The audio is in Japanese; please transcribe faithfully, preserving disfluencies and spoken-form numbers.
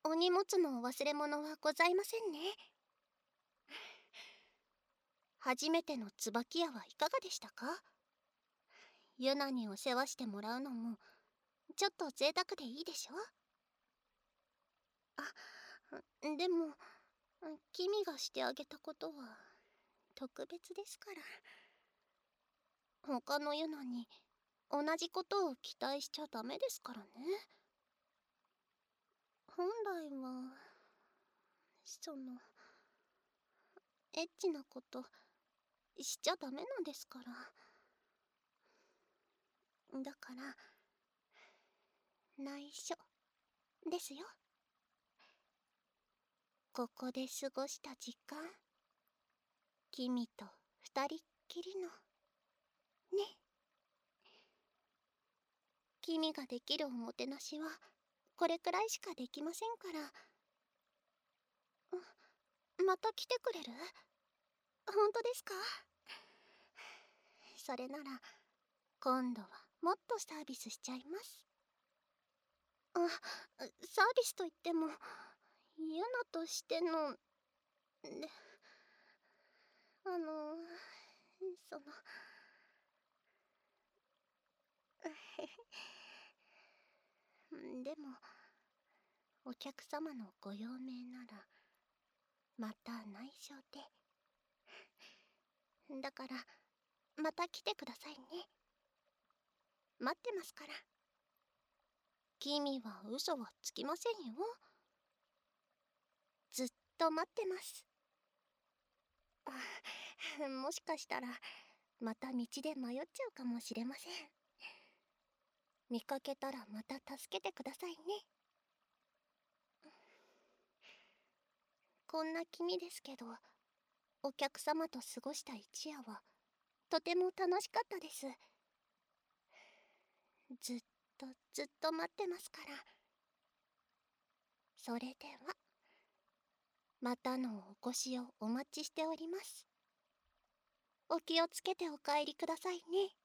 お荷物の忘れ物はございませんね。初めての椿屋はいかがでしたか？ユナにお世話してもらうのもちょっと贅沢でいいでしょ？あ、でも君がしてあげたことは特別ですから。他のユナに同じことを期待しちゃダメですからね。本来はそのエッチなことしちゃダメなんですから。だから内緒ですよ。ここで過ごした時間、君と二人っきりのね。君ができるおもてなしはこれくらいしかできませんから。また来てくれる？本当ですか？それなら今度はもっとサービスしちゃいます。あ、サービスといってもユナとしてので、あのそのでもお客様のご用命ならまた内緒で。だからまた来てくださいね。待ってますから。君は嘘はつきませんよ。ずっと待ってます。あ、もしかしたらまた道で迷っちゃうかもしれません。見かけたらまた助けてくださいね。こんな君ですけど、お客様と過ごした一夜はとても楽しかったです。ずっとずっと待ってますから。それではまたのお越しをお待ちしております。お気をつけてお帰りくださいね。